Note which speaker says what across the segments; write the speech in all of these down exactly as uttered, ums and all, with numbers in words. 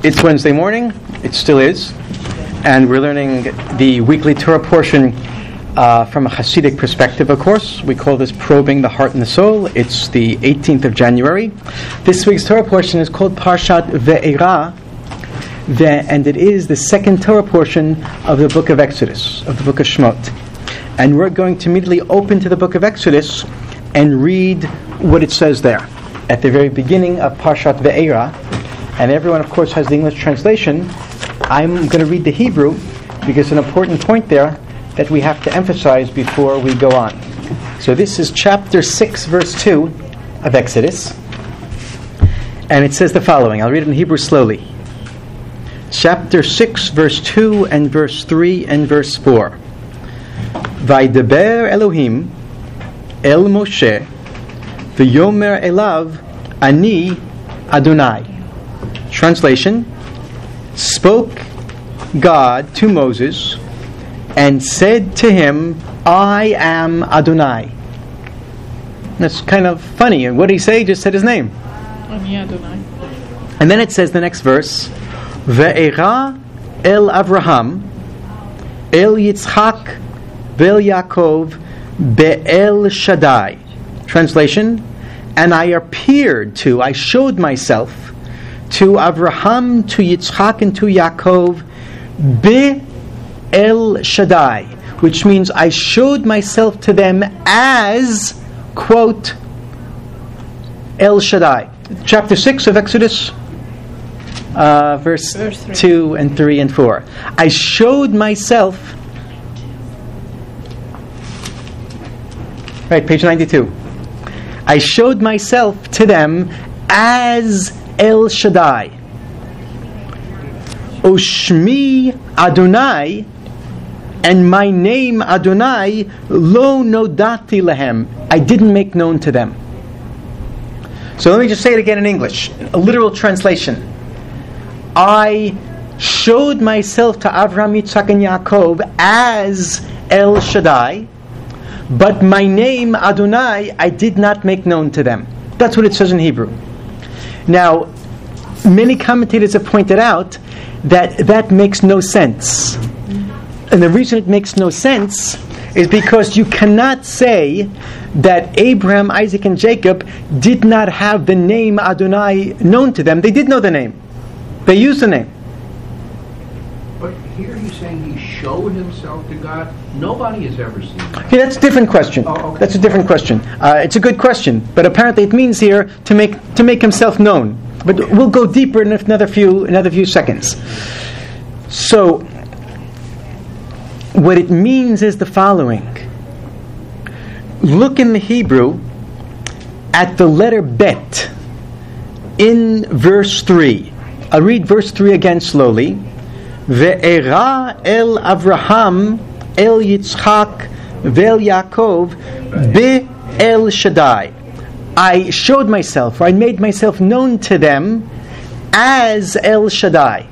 Speaker 1: It's Wednesday morning, it still is, and we're learning the weekly Torah portion uh, from a Hasidic perspective, of course. We call this Probing the Heart and the Soul. It's the eighteenth of January. This week's Torah portion is called Parshat Ve'era, and it is the second Torah portion of the book of Exodus, of the book of Shemot. And we're going to immediately open to the book of Exodus and read what it says there. At the very beginning of Parshat Ve'era, and everyone, of course, has the English translation. I'm going to read the Hebrew because it's an important point there that we have to emphasize before we go on. So this is chapter six, verse two of Exodus. And it says the following. I'll read it in Hebrew slowly. Chapter six, verse two and verse three and verse four. Vaydeber Elohim El Moshe V'yomer Elav Ani Adonai. Translation: spoke God to Moses and said to him, I am Adonai. That's kind of funny. And what did he say? He just said his name.
Speaker 2: Ani Adonai.
Speaker 1: And then it says the next verse, Ve'era el Avraham el Yitzchak ve'el Yaakov be'el Shaddai. Translation: and I appeared to, I showed myself to Avraham, to Yitzchak, and to Yaakov, Be-El Shaddai, which means I showed myself to them as, quote, El Shaddai. Chapter six of Exodus, uh, verse, verse two and three and four. I showed myself, right, page ninety-two. I showed myself to them as El Shaddai. Ushmi Adonai, and my name Adonai, lo nodati lehem, I didn't make known to them. So let me just say it again in English, a literal translation. I showed myself to Avraham, Yitzchak, and Yaakov as El Shaddai, but my name Adonai I did not make known to them. That's what it says in Hebrew. Now, many commentators have pointed out that that makes no sense. And the reason it makes no sense is because you cannot say that Abraham, Isaac, and Jacob did not have the name Adonai known to them. They did know the name. They used the name.
Speaker 3: But here he's saying he showed himself to God. Nobody has ever seen that.
Speaker 1: Okay, that's a different question.
Speaker 3: Oh, okay.
Speaker 1: That's a different question. Uh, it's a good question, but apparently it means here to make to make himself known. But we'll go deeper in another few another few seconds. So, what it means is the following. Look in the Hebrew at the letter Bet in verse three. I'll read verse three again slowly. Ve'era el Avraham el Yitzchak ve'el Yaakov be'el Shaddai. I showed myself, or I made myself known to them as El Shaddai.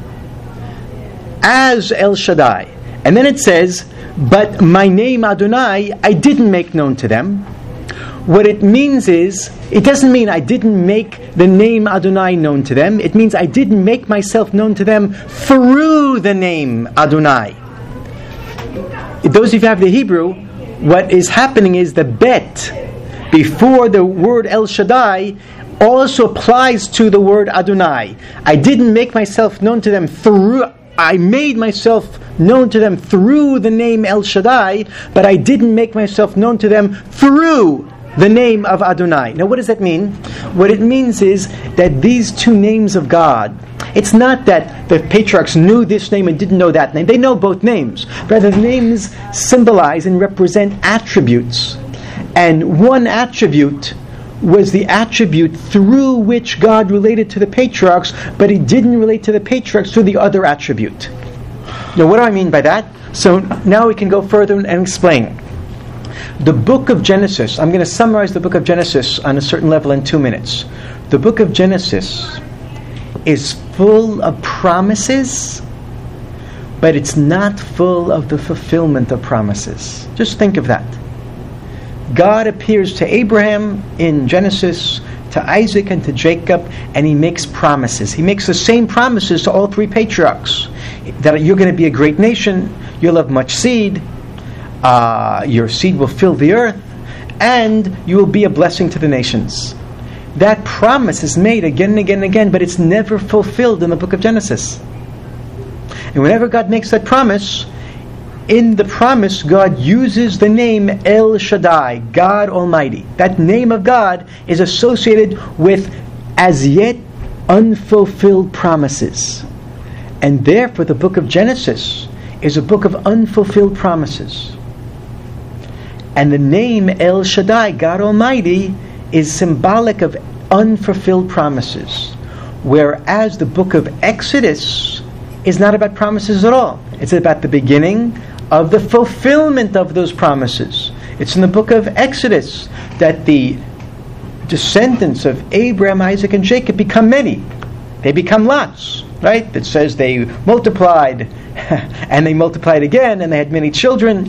Speaker 1: As El Shaddai. And then it says, but my name Adonai I didn't make known to them. What it means is, it doesn't mean I didn't make the name Adonai known to them. It means I didn't make myself known to them through the name Adonai. Those of you who have the Hebrew, what is happening is the bet before the word El Shaddai also applies to the word Adonai. I didn't make myself known to them through, I made myself known to them through the name El Shaddai, but I didn't make myself known to them through the name of Adonai. Now what does that mean? What it means is that these two names of God, it's not that the patriarchs knew this name and didn't know that name. They know both names. Rather, the names symbolize and represent attributes. And one attribute was the attribute through which God related to the patriarchs, but He didn't relate to the patriarchs through the other attribute. Now what do I mean by that? So now we can go further and explain. The book of Genesis, I'm going to summarize the book of Genesis on a certain level in two minutes. The book of Genesis is full of promises, but it's not full of the fulfillment of promises. Just think of that. God appears to Abraham in Genesis, to Isaac and to Jacob, and he makes promises. He makes the same promises to all three patriarchs. That you're going to be a great nation, you'll have much seed, uh, your seed will fill the earth, and you will be a blessing to the nations. That promise is made again and again and again, but it's never fulfilled in the book of Genesis. And whenever God makes that promise, in the promise, God uses the name El Shaddai, God Almighty. That name of God is associated with as yet unfulfilled promises. And therefore the book of Genesis is a book of unfulfilled promises. And the name El Shaddai, God Almighty, is symbolic of unfulfilled promises. Whereas the book of Exodus is not about promises at all. It's about the beginning of the fulfillment of those promises. It's in the book of Exodus that the descendants of Abraham, Isaac, and Jacob become many. They become lots, right? It says they multiplied, and they multiplied again, and they had many children.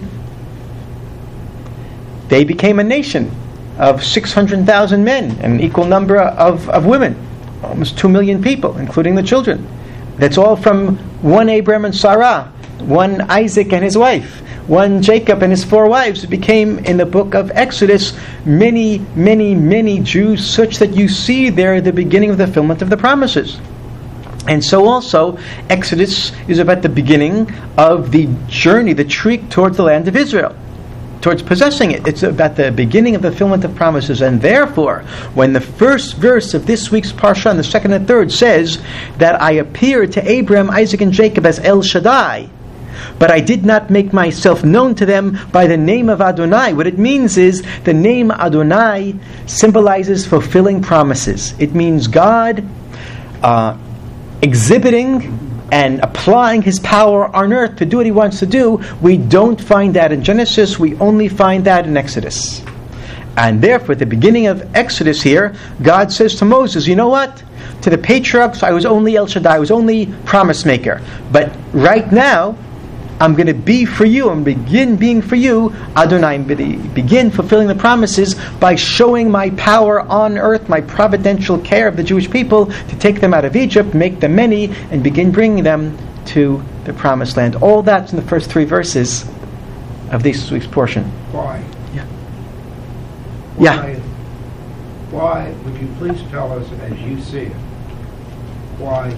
Speaker 1: They became a nation of six hundred thousand men, and an equal number of, of women, almost two million people, including the children. That's all from one Abraham and Sarah, one Isaac and his wife, one Jacob and his four wives. It became, in the book of Exodus, many, many, many Jews, such that you see there the beginning of the fulfillment of the promises. And so also, Exodus is about the beginning of the journey, the trek towards the land of Israel, towards possessing it. It's about the beginning of the fulfillment of promises. And therefore, when the first verse of this week's Parsha, and the second and third, says that I appeared to Abraham, Isaac, and Jacob as El Shaddai, but I did not make myself known to them by the name of Adonai. What it means is the name Adonai symbolizes fulfilling promises. It means God uh, exhibiting and applying His power on earth to do what He wants to do. We don't find that in Genesis. We only find that in Exodus. And therefore, at the beginning of Exodus here, God says to Moses, you know what? To the patriarchs, I was only El Shaddai. I was only promise maker. But right now, I'm going to be for you and begin being for you, Adonai, begin fulfilling the promises by showing my power on earth, my providential care of the Jewish people to take them out of Egypt, make them many, and begin bringing them to the promised land. All that's in the first three verses of this week's portion.
Speaker 3: Why?
Speaker 1: Yeah.
Speaker 3: Why,
Speaker 1: Yeah.
Speaker 3: Why, would you please tell us, as you see it, why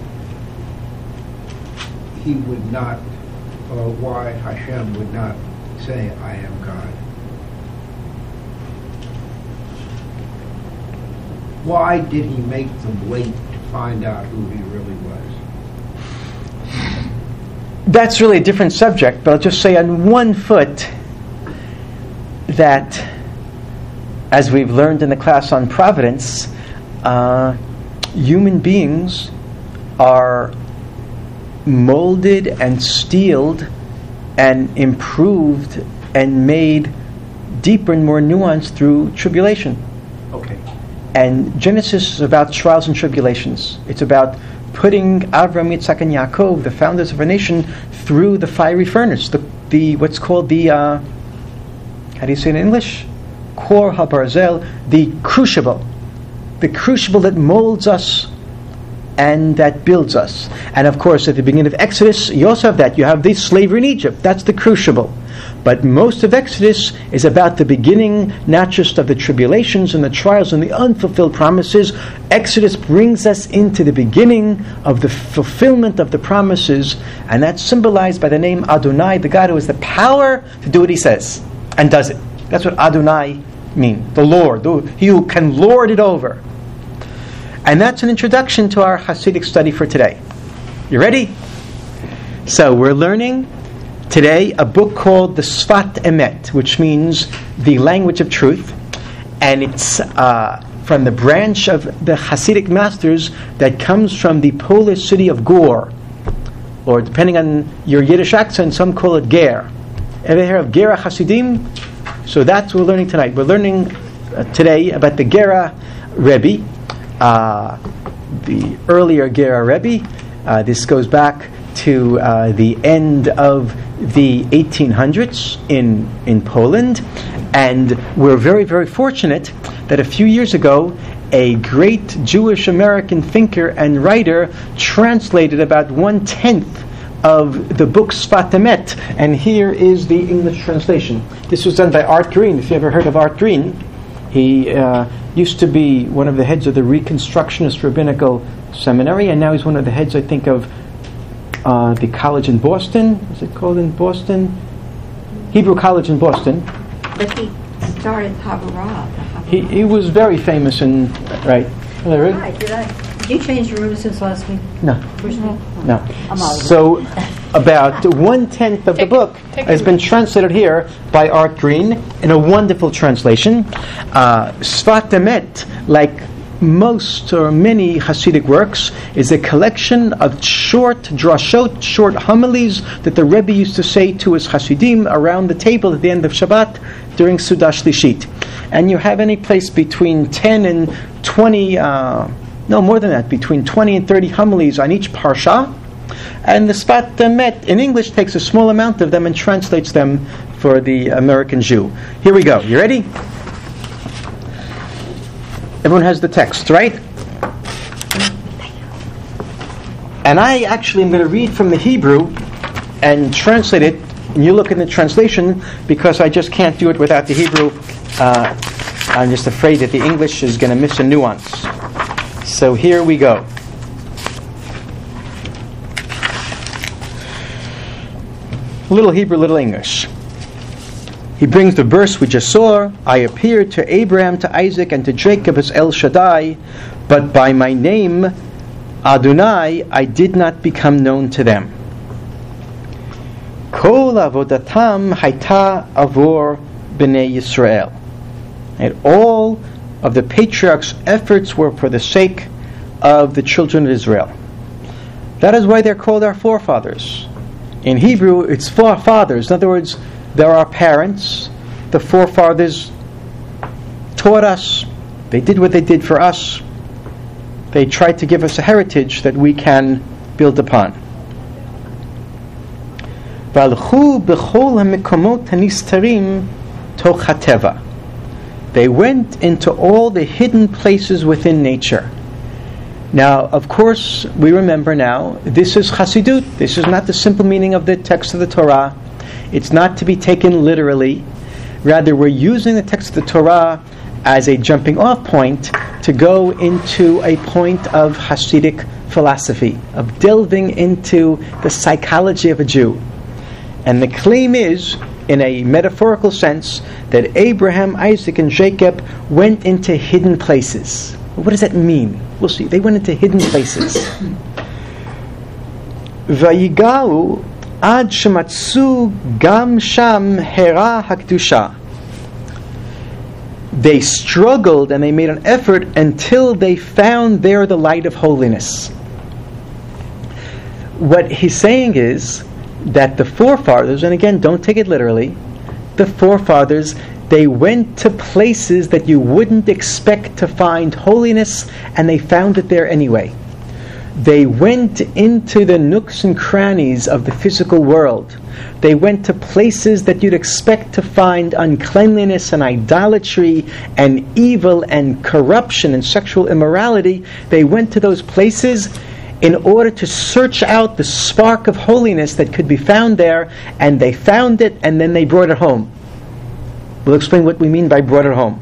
Speaker 3: He would not, or why Hashem would not say, I am God? Why did He make them wait to find out who He really was?
Speaker 1: That's really a different subject, but I'll just say on one foot that, as we've learned in the class on providence, uh, human beings are molded and steeled and improved and made deeper and more nuanced through tribulation.
Speaker 3: Okay.
Speaker 1: And Genesis is about trials and tribulations. It's about putting Avram, Yitzhak, and Yaakov, the founders of our nation, through the fiery furnace, the, the what's called the, uh, how do you say it in English? Kor HaBarzel, the crucible. The crucible that molds us and that builds us. And of course, at the beginning of Exodus, you also have that. You have the slavery in Egypt. That's the crucible. But most of Exodus is about the beginning, not just of the tribulations and the trials and the unfulfilled promises. Exodus brings us into the beginning of the fulfillment of the promises, and that's symbolized by the name Adonai, the God who has the power to do what He says, and does it. That's what Adonai means, the Lord, He who can lord it over. And that's an introduction to our Hasidic study for today. You ready? So we're learning today a book called the Sfat Emet, which means the language of truth. And it's uh, from the branch of the Hasidic masters that comes from the Polish city of Gor. Or depending on your Yiddish accent, some call it Ger. Ever heard of Gera Hasidim? So that's what we're learning tonight. We're learning uh, today about the Gera Rebbe. Uh, the earlier Gera Rebbe. Uh, this goes back to uh, the end of the eighteen hundreds in in Poland, and we're very very fortunate that a few years ago a great Jewish American thinker and writer, translated about one-tenth of the book Sfat Emet, and here is the English translation. This was done by Art Green. If you ever heard of Art Green, he uh, used to be one of the heads of the Reconstructionist Rabbinical Seminary, and now he's one of the heads, I think, of uh, the college in Boston. Is it called in Boston? Hebrew College in Boston.
Speaker 2: But he started Havurah.
Speaker 1: He he was very famous in, right?
Speaker 2: Right, did I? Did you change your room since last week?
Speaker 1: No.
Speaker 2: First week?
Speaker 1: No.
Speaker 2: I'm out of it.
Speaker 1: So, about one-tenth of the book has been translated here by Art Green in a wonderful translation. Uh, Sfat Emet, like most or many Hasidic works, is a collection of short drashot, short homilies that the Rebbe used to say to his Hasidim around the table at the end of Shabbat during Sudah Shlishit. And you have any place between ten and twenty, uh, no more than that, between twenty and thirty homilies on each parsha. And the Sfat Emet in English takes a small amount of them and translates them for the American Jew. Here we go. You ready? Everyone has the text, right? And I actually am going to read from the Hebrew and translate it, and you look in the translation, because I just can't do it without the Hebrew. Uh, I'm just afraid that the English is going to miss a nuance. So here we go. Little Hebrew, little English. He brings the verse we just saw. I appeared to Abraham, to Isaac, and to Jacob as El Shaddai, but by my name, Adonai, I did not become known to them. Kol avodatam haita avor b'nei Yisrael. And all of the patriarchs' efforts were for the sake of the children of Israel. That is why they're called our forefathers. In Hebrew, it's forefathers. In other words, they're our parents. The forefathers taught us. They did what they did for us. They tried to give us a heritage that we can build upon. V'alchu b'chol ha'mekomot hanistarim toch hateva. They went into all the hidden places within nature. Now, of course, we remember now, this is Chassidut. This is not the simple meaning of the text of the Torah. It's not to be taken literally. Rather, we're using the text of the Torah as a jumping off point to go into a point of Hasidic philosophy, of delving into the psychology of a Jew. And the claim is, in a metaphorical sense, that Abraham, Isaac, and Jacob went into hidden places. What does that mean? We'll see. They went into hidden places. Vayigau ad shematzu gam sham hera hakdusha. They struggled and they made an effort until they found there the light of holiness. What he's saying is that the forefathers, and again, don't take it literally, the forefathers, they went to places that you wouldn't expect to find holiness, and they found it there anyway. They went into the nooks and crannies of the physical world. They went to places that you'd expect to find uncleanliness and idolatry and evil and corruption and sexual immorality. They went to those places in order to search out the spark of holiness that could be found there, and they found it, and then they brought it home. We'll explain what we mean by brought it home.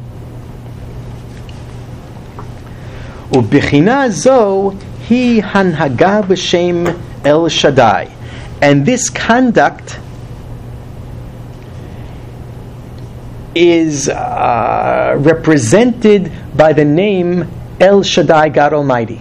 Speaker 1: U'bechina zo hi hanhaga b'shem El Shaddai. And this conduct is uh, represented by the name El Shaddai, God Almighty.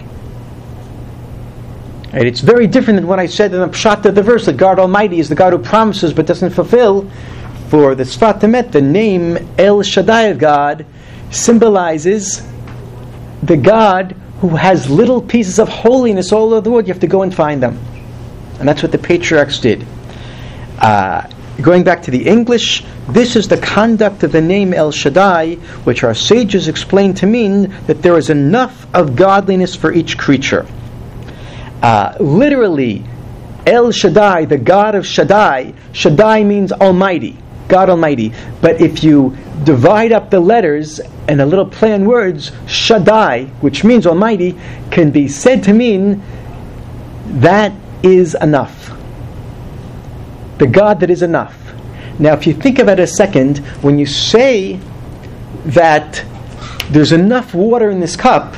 Speaker 1: Right, it's very different than what I said in the pshat of the verse, that God Almighty is the God who promises but doesn't fulfill. For the Sfat Emet, the name El Shaddai of God symbolizes the God who has little pieces of holiness all over the world. You have to go and find them. And that's what the patriarchs did. Uh, going back to the English, this is the conduct of the name El Shaddai, which our sages explain to mean that there is enough of godliness for each creature. Uh, literally, El Shaddai, the God of Shaddai, Shaddai means Almighty. God Almighty. But if you divide up the letters and the little play on words, Shaddai, which means Almighty, can be said to mean that is enough. The God that is enough. Now, if you think of it a second, when you say that there's enough water in this cup,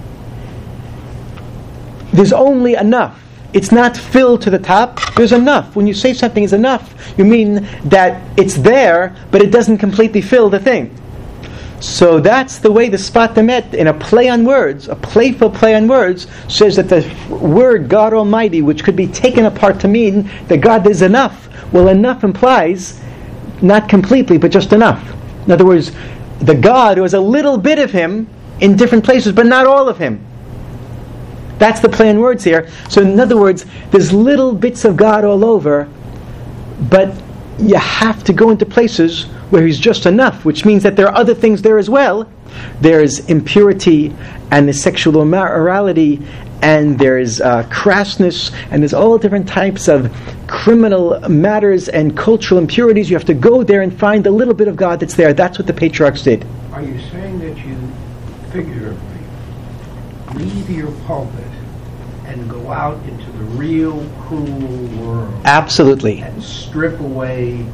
Speaker 1: there's only enough. It's not filled to the top. There's enough. When you say something is enough, you mean that it's there, but it doesn't completely fill the thing. So that's the way the Sfat Emet, in a play on words, a playful play on words, says that the word God Almighty, which could be taken apart to mean that God is enough. Well, enough implies not completely, but just enough. In other words, the God was a little bit of Him in different places, but not all of Him. That's the play on words here. So in other words, there's little bits of God all over, but you have to go into places where He's just enough, which means that there are other things there as well. There's impurity, and there's sexual immorality, and there's uh, crassness, and there's all different types of criminal matters and cultural impurities. You have to go there and find a little bit of God that's there. That's what the patriarchs did.
Speaker 3: Are you saying that you figuratively leave your pulpit and go out into the real, cruel world?
Speaker 1: Absolutely.
Speaker 3: And strip away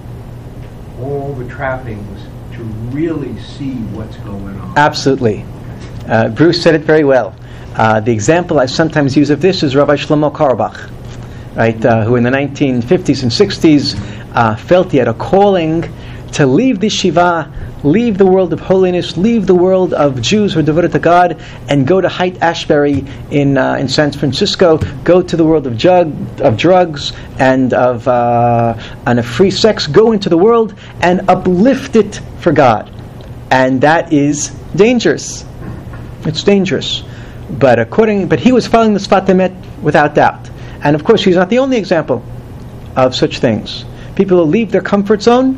Speaker 3: all the trappings to really see what's going on?
Speaker 1: Absolutely. Uh, Bruce said it very well. Uh, the example I sometimes use of this is Rabbi Shlomo Carlebach, right, uh, who in the nineteen fifties and sixties uh, felt he had a calling to leave the Shiva, leave the world of holiness, leave the world of Jews who are devoted to God, and go to Haight Ashbury in uh, in San Francisco, go to the world of jug, of drugs and of uh, and of free sex, go into the world and uplift it for God. And that is dangerous. It's dangerous. But according, but he was following the Sfat Emet without doubt. And of course, he's not the only example of such things. People who leave their comfort zone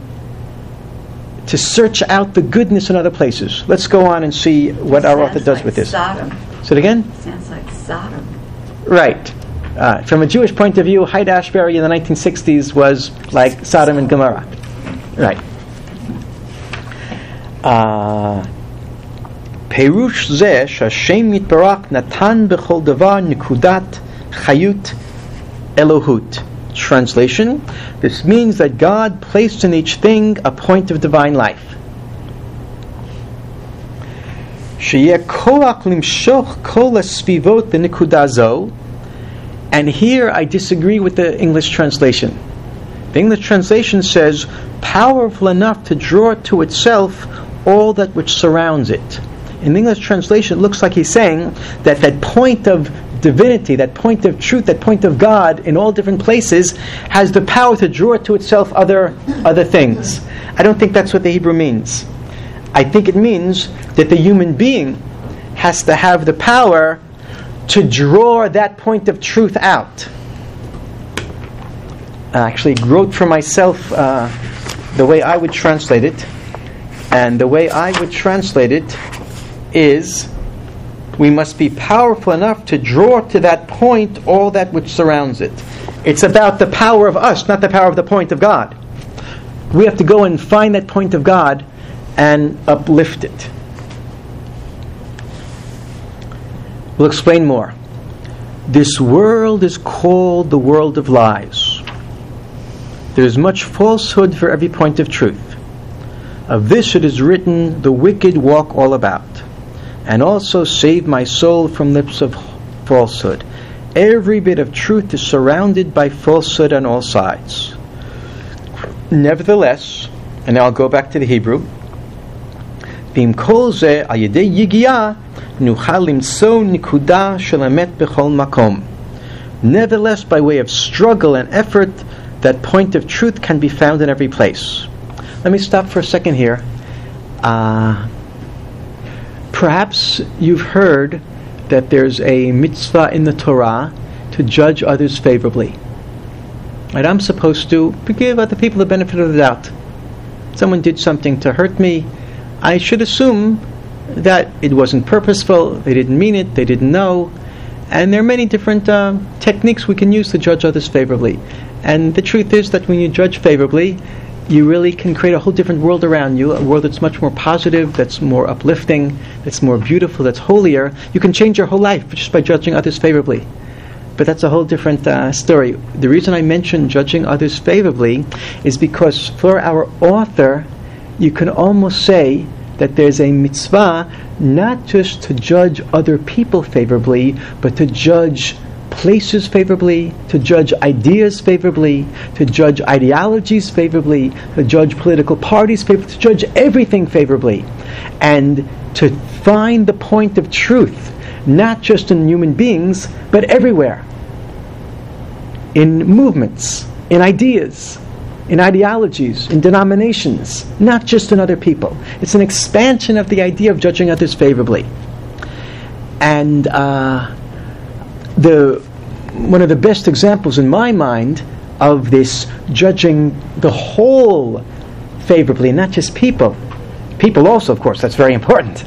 Speaker 1: to search out the goodness in other places. Let's go on and see what our author does
Speaker 2: like
Speaker 1: with this.
Speaker 2: Sodom.
Speaker 1: Say it again?
Speaker 2: Sounds like Sodom.
Speaker 1: Right. Uh, from a Jewish point of view, Haight Ashbury in the nineteen sixties was like Sodom and Gomorrah. Right. Uh, Perush zeh sh'Hashem yitbarach natan b'chol davar nikudat chayut Elohut. Translation: this means that God placed in each thing a point of divine life. Sheyeh koach limshoch kol hasvivot lenikuda zo. And here I disagree with the English translation. The English translation says, powerful enough to draw to itself all that which surrounds it. In the English translation, it looks like he's saying that that point of divinity, that point of truth, that point of God in all different places has the power to draw to itself other other things. I don't think that's what the Hebrew means. I think it means that the human being has to have the power to draw that point of truth out. I actually wrote for myself uh, the way I would translate it, and the way I would translate it is, we must be powerful enough to draw to that point all that which surrounds it. It's about the power of us, not the power of the point of God. We have to go and find that point of God and uplift it. We'll explain more. This world is called the world of lies. There is much falsehood for every point of truth. Of this it is written, the wicked walk all about. And also save my soul from lips of falsehood. Every bit of truth is surrounded by falsehood on all sides. Nevertheless, and now I'll go back to the Hebrew, Bim kol ze al yedei yigiyah nuchal limtso nikuda shel emet bechol makom. Nevertheless, by way of struggle and effort, that point of truth can be found in every place. Let me stop for a second here. Uh, Perhaps you've heard that there's a mitzvah in the Torah to judge others favorably. And I'm supposed to give other people the benefit of the doubt. Someone did something to hurt me. I should assume that it wasn't purposeful, they didn't mean it, they didn't know. And there are many different uh, techniques we can use to judge others favorably. And the truth is that when you judge favorably, you really can create a whole different world around you, a world that's much more positive, that's more uplifting, that's more beautiful, that's holier. You can change your whole life just by judging others favorably. But that's a whole different uh, story. The reason I mention judging others favorably is because for our author, you can almost say that there's a mitzvah not just to judge other people favorably, but to judge places favorably, to judge ideas favorably, to judge ideologies favorably, to judge political parties favorably, to judge everything favorably, and to find the point of truth, not just in human beings, but everywhere. In movements, in ideas, in ideologies, in denominations, not just in other people. It's an expansion of the idea of judging others favorably. And uh, the one of the best examples in my mind of this judging the whole favorably, not just people, people also, of course, that's very important,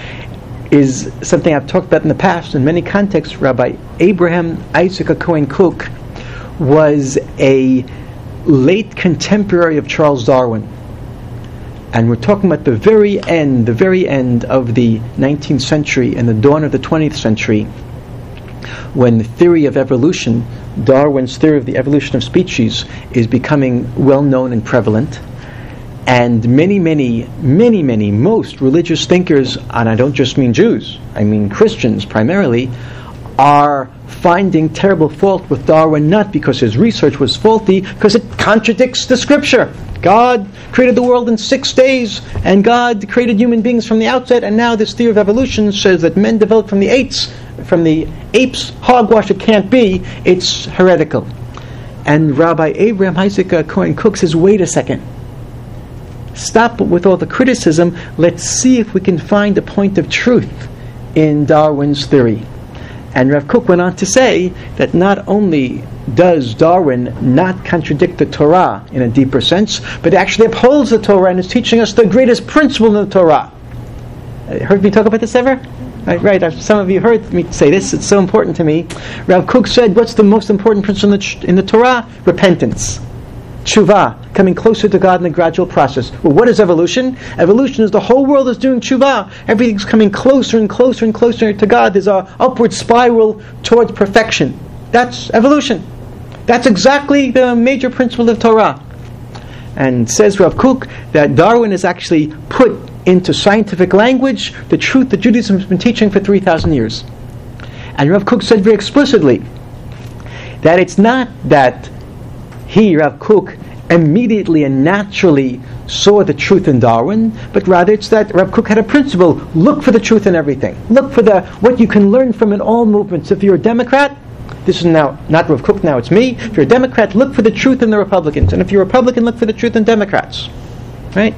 Speaker 1: is something I've talked about in the past in many contexts. Rabbi Abraham Isaac Cohen Cook was a late contemporary of Charles Darwin. And we're talking about the very end, the very end of the nineteenth century and the dawn of the twentieth century, when the theory of evolution, Darwin's theory of the evolution of species, is becoming well known and prevalent. And many, many, many, many, most religious thinkers, and I don't just mean Jews, I mean Christians primarily, are finding terrible fault with Darwin, not because his research was faulty, because it contradicts the scripture. God created the world in six days, and God created human beings from the outset, and now this theory of evolution says that men developed from the apes, from the apes, hogwash, it can't be, it's heretical. And Rabbi Abraham Isaac Cohen Cook says, wait a second. Stop with all the criticism. Let's see if we can find a point of truth in Darwin's theory. And Rav Kook went on to say that not only does Darwin not contradict the Torah in a deeper sense, but actually upholds the Torah and is teaching us the greatest principle in the Torah. Uh, heard me talk about this ever? Right, right. Uh, some of you heard me say this. It's so important to me. Rav Kook said, what's the most important principle in the, ch- in the Torah? Repentance. Tshuva, coming closer to God in a gradual process. Well, what is evolution? Evolution is the whole world is doing tshuva. Everything's coming closer and closer and closer to God. There's an upward spiral towards perfection. That's evolution. That's exactly the major principle of Torah. And says Rav Kook that Darwin has actually put into scientific language the truth that Judaism has been teaching for three thousand years. And Rav Kook said very explicitly that it's not that he, Rav Kook, immediately and naturally saw the truth in Darwin, but rather it's that Rav Kook had a principle: look for the truth in everything. Look for the what you can learn from in all movements. If you're a Democrat, this is now not Rav Kook, now it's me. If you're a Democrat, look for the truth in the Republicans, and if you're a Republican, look for the truth in Democrats. Right?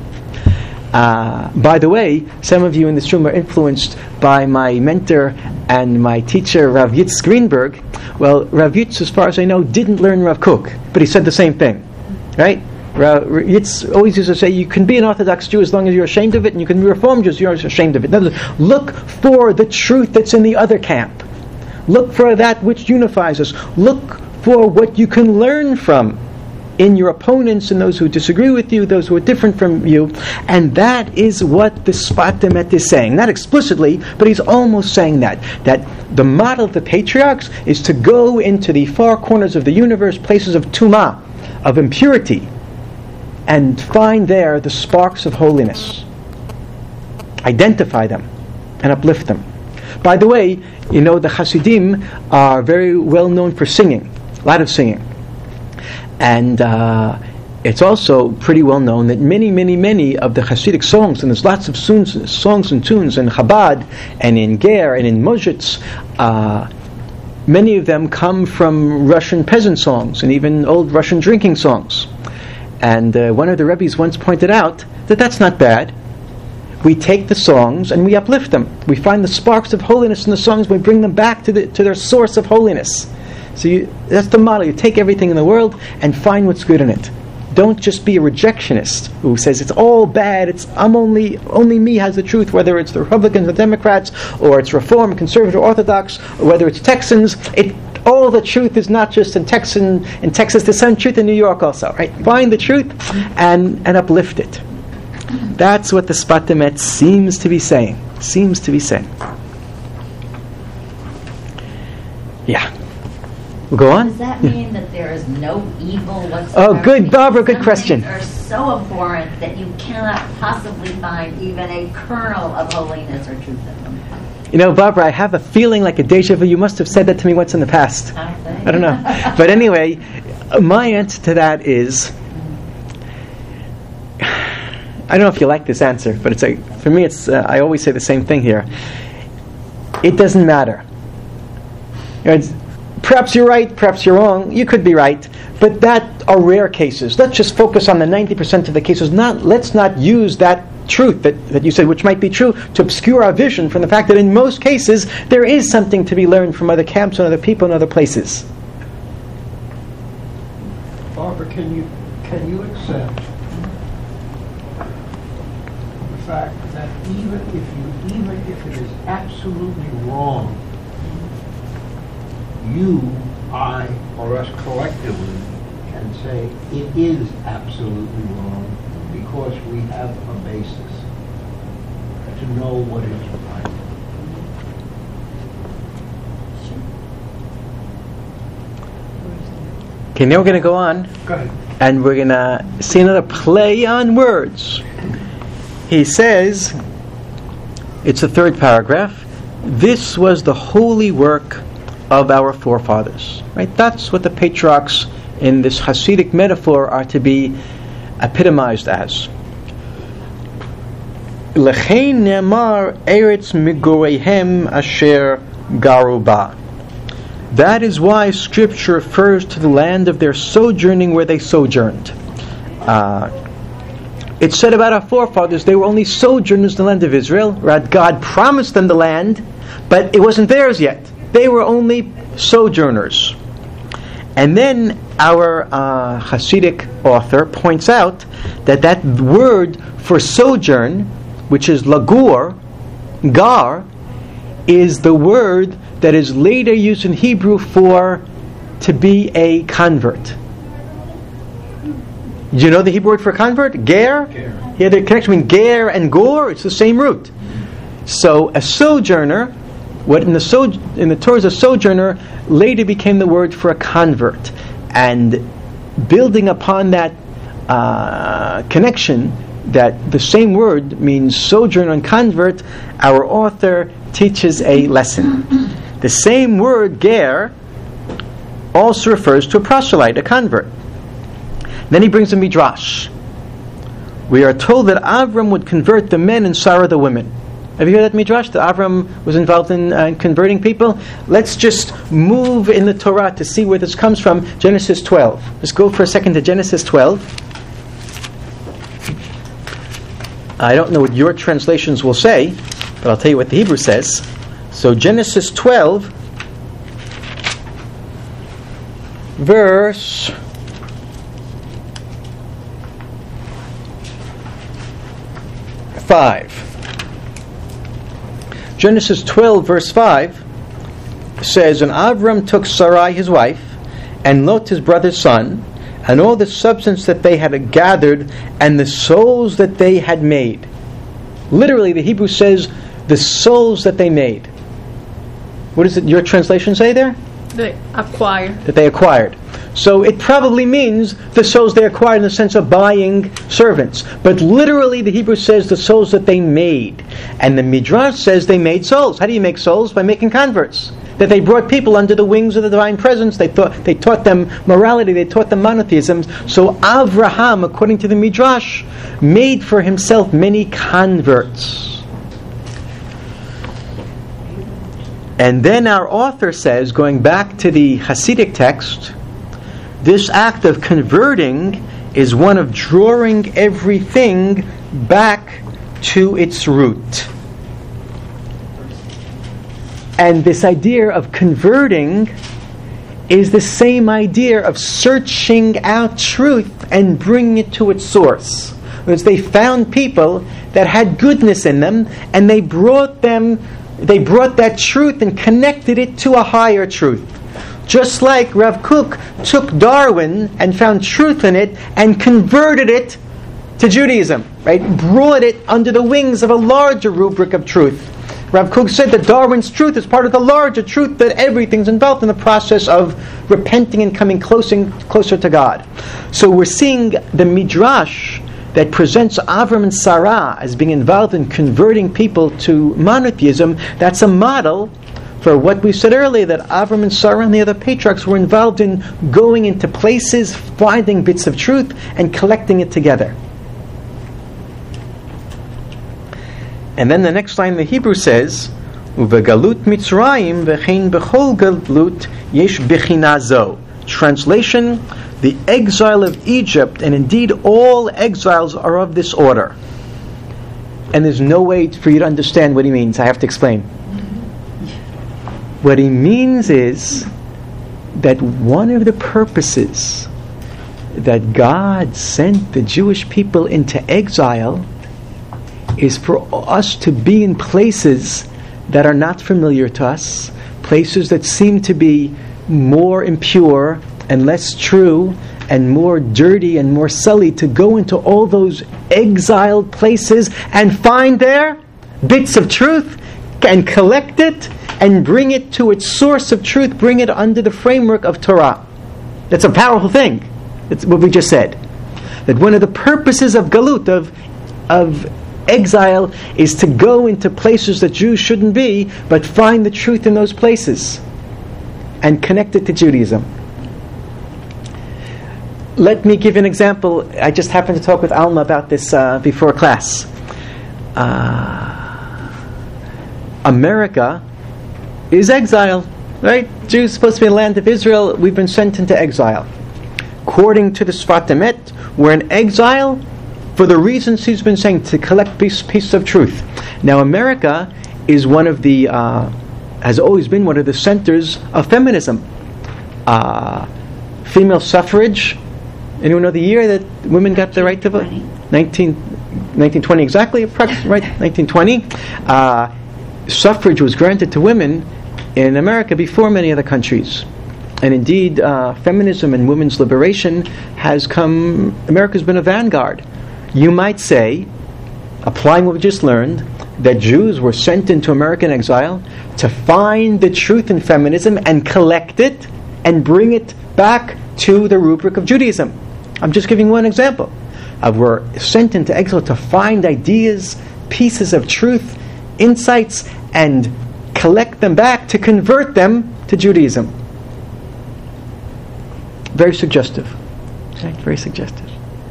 Speaker 1: Uh, by the way, some of you in this room are influenced by my mentor and my teacher, Rav Yitz Greenberg. Well, Rav Yitz, as far as I know, didn't learn Rav Kook, but he said the same thing. Right? Rav Yitz always used to say, you can be an Orthodox Jew as long as you're ashamed of it, and you can be a Reform Jew as you're ashamed of it. In other words, look for the truth that's in the other camp. Look for that which unifies us. Look for what you can learn from in your opponents and those who disagree with you, those who are different from you. And that is what the Sfat Emet is saying. Not explicitly, but he's almost saying that. That the model of the patriarchs is to go into the far corners of the universe, places of tumah, of impurity, and find there the sparks of holiness. Identify them and uplift them. By the way, you know, the Hasidim are very well known for singing, a lot of singing. And uh, it's also pretty well known that many, many, many of the Hasidic songs, and there's lots of songs, songs and tunes in Chabad and in Ger and in Mozhitz, uh, many of them come from Russian peasant songs and even old Russian drinking songs. And uh, one of the Rebbes once pointed out that that's not bad. We take the songs and we uplift them. We find the sparks of holiness in the songs, we bring them back to the to their source of holiness. So you, that's the model. You take everything in the world and find what's good in it. Don't just be a rejectionist who says it's all bad. It's I'm only only me has the truth, whether it's the Republicans, the Democrats, or it's Reform, Conservative, Orthodox, or whether it's Texans. It all the truth is not just in Texas, in Texas, there's some truth in New York also, right? Find the truth and, and uplift it. That's what the Sfat Emet seems to be saying. Seems to be saying. Yeah. We'll go on?
Speaker 4: Does that mean that there is no evil whatsoever?
Speaker 1: Oh, good, Barbara, good
Speaker 4: Some
Speaker 1: question.
Speaker 4: things are so abhorrent that you cannot possibly find even a kernel of holiness or truth in them.
Speaker 1: You know, Barbara, I have a feeling like a deja vu. You must have said that to me once in the past.
Speaker 4: I think.
Speaker 1: I don't know. But anyway, my answer to that is, I don't know if you like this answer, but it's a, for me, it's. Uh, I always say the same thing here. It doesn't matter. You know, it's, perhaps you're right, perhaps you're wrong. You could be right, but that are rare cases. Let's just focus on the ninety percent of the cases. Not let's not use that truth that, that you said, which might be true, to obscure our vision from the fact that in most cases there is something to be learned from other camps and other people and other places.
Speaker 3: Barbara, can you can you accept the fact that even if you even if it is absolutely wrong, you, I, or us collectively can say it is absolutely wrong because we have a basis to know what is right.
Speaker 1: Okay, now we're going to go on.
Speaker 3: Go ahead.
Speaker 1: And we're going to see another play on words. He says, it's the third paragraph, this was the holy work of our forefathers. Right? That's what the patriarchs in this Hasidic metaphor are to be epitomized as. Lechein ne'amar eretz migoreihem asher garu ba. That is why Scripture refers to the land of their sojourning where they sojourned. Uh, it said about our forefathers they were only sojourners in the land of Israel. Right? God promised them the land, but it wasn't theirs yet. They were only sojourners. And then our uh, Hasidic author points out that that word for sojourn, which is lagur, gar, is the word that is later used in Hebrew for to be a convert. Do you know the Hebrew word for convert? Ger?
Speaker 3: Ger.
Speaker 1: Yeah, the connection between ger and gur, it's the same root. So a sojourner, what in the so, in the Torah is a sojourner, later became the word for a convert. And building upon that uh, connection, that the same word means sojourner and convert, our author teaches a lesson. The same word, ger, also refers to a proselyte, a convert. Then he brings a midrash. We are told that Avram would convert the men and Sarah the women. Have you heard that midrash? That Avram was involved in uh, converting people? Let's just move in the Torah to see where this comes from. Genesis twelve. Let's go for a second to Genesis twelve. I don't know what your translations will say, but I'll tell you what the Hebrew says. So Genesis twelve, verse five. Genesis twelve, verse five says, and Avram took Sarai his wife, and Lot his brother's son, and all the substance that they had gathered, and the souls that they had made. Literally, the Hebrew says, the souls that they made. What does it, your translation say there?
Speaker 5: They acquired.
Speaker 1: That they acquired. So it probably means the souls they acquired in the sense of buying servants. But literally the Hebrew says the souls that they made. And the Midrash says they made souls. How do you make souls? By making converts. That they brought people under the wings of the divine presence. They taught, they taught them morality. They taught them monotheism. So Avraham, according to the Midrash, made for himself many converts. And then our author says, going back to the Hasidic text, this act of converting is one of drawing everything back to its root. And this idea of converting is the same idea of searching out truth and bringing it to its source. Because they found people that had goodness in them, and they brought them, they brought that truth and connected it to a higher truth. Just like Rav Kook took Darwin and found truth in it and converted it to Judaism, right? Brought it under the wings of a larger rubric of truth. Rav Kook said that Darwin's truth is part of the larger truth, that everything's involved in the process of repenting and coming closer, closer to God. So we're seeing the Midrash that presents Avram and Sarah as being involved in converting people to monotheism. That's a model for what we said earlier, that Avram and Sarah and the other patriarchs were involved in going into places, finding bits of truth, and collecting it together. And then the next line in the Hebrew says, "Uvegalut Mitzrayim v'chein b'chol galut yesh bechina zo." Translation: the exile of Egypt, and indeed all exiles, are of this order. And there's no way for you to understand what he means. I have to explain. What he means is that one of the purposes that God sent the Jewish people into exile is for us to be in places that are not familiar to us, places that seem to be more impure and less true and more dirty and more sullied, to go into all those exiled places and find there bits of truth and collect it and bring it to its source of truth, bring it under the framework of Torah. That's a powerful thing. That's what we just said. That one of the purposes of Galut, of, of exile, is to go into places that Jews shouldn't be, but find the truth in those places and connect it to Judaism. Let me give an example. I just happened to talk with Alma about this uh, before class. Uh, America is exile, right? Jews supposed to be in the land of Israel. We've been sent into exile. According to the Sfat Emet, we're in exile for the reasons he's been saying, to collect piece, pieces of truth. Now, America is one of the, uh, has always been one of the centers of feminism. Uh, female suffrage. Anyone know the year that women got the right to vote? nineteen, nineteen twenty exactly, right? nineteen twenty. Uh, suffrage was granted to women in America before many other countries. And indeed, uh, feminism and women's liberation has come, America's been a vanguard. You might say, applying what we just learned, that Jews were sent into American exile to find the truth in feminism and collect it and bring it back to the rubric of Judaism. I'm just giving one example. Uh, we're sent into exile to find ideas, pieces of truth, insights, and collect them back to convert them to Judaism. Very suggestive. Okay? Very suggestive.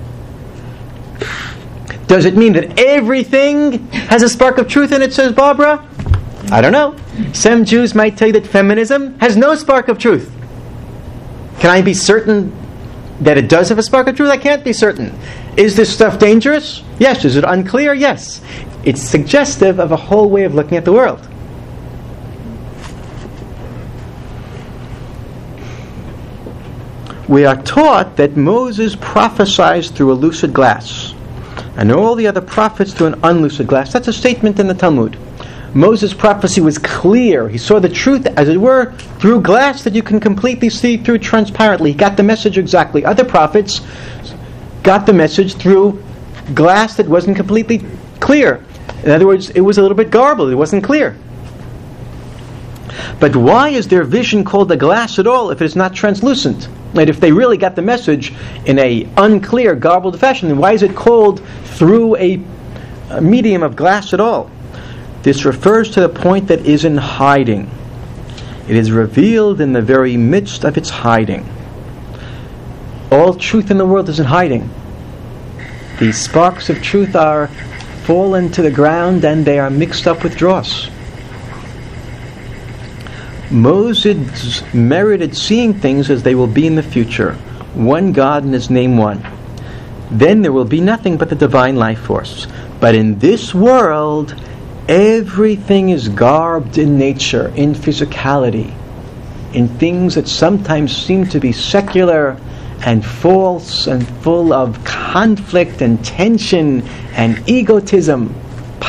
Speaker 1: Does it mean that everything has a spark of truth in it, says Barbara? I don't know. Some Jews might tell you that feminism has no spark of truth. Can I be certain that it does have a spark of truth? I can't be certain. Is this stuff dangerous? Yes. Is it unclear? Yes. It's suggestive of a whole way of looking at the world. We are taught that Moses prophesied through a lucid glass, and all the other prophets through an unlucid glass. That's a statement in the Talmud. Moses' prophecy was clear. He saw the truth, as it were, through glass that you can completely see through transparently. He got the message exactly. Other prophets got the message through glass that wasn't completely clear. In other words, it was a little bit garbled. It wasn't clear. But why is their vision called a glass at all if it is not translucent? And if they really got the message in a unclear, garbled fashion, then why is it called through a, a medium of glass at all? This refers to the point that is in hiding. It is revealed in the very midst of its hiding. All truth in the world is in hiding. These sparks of truth are fallen to the ground and they are mixed up with dross. Moses merited seeing things as they will be in the future. One God and His name one. Then there will be nothing but the divine life force. But in this world, everything is garbed in nature, in physicality, in things that sometimes seem to be secular and false and full of conflict and tension and egotism.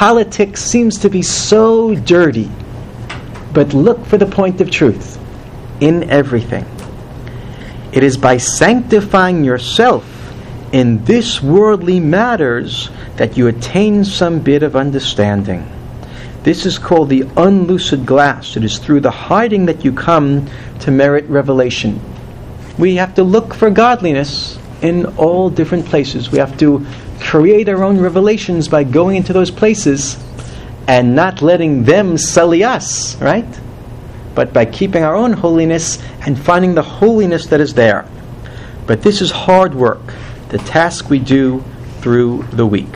Speaker 1: Politics seems to be so dirty. But look for the point of truth. in everything. It is by sanctifying yourself in this worldly matters that you attain some bit of understanding. This is called the unloosed glass. It is through the hiding that you come to merit revelation. We have to look for godliness in all different places. We have to create our own revelations by going into those places and not letting them sully us, right? But by keeping our own holiness and finding the holiness that is there. But this is hard work, the task we do through the week.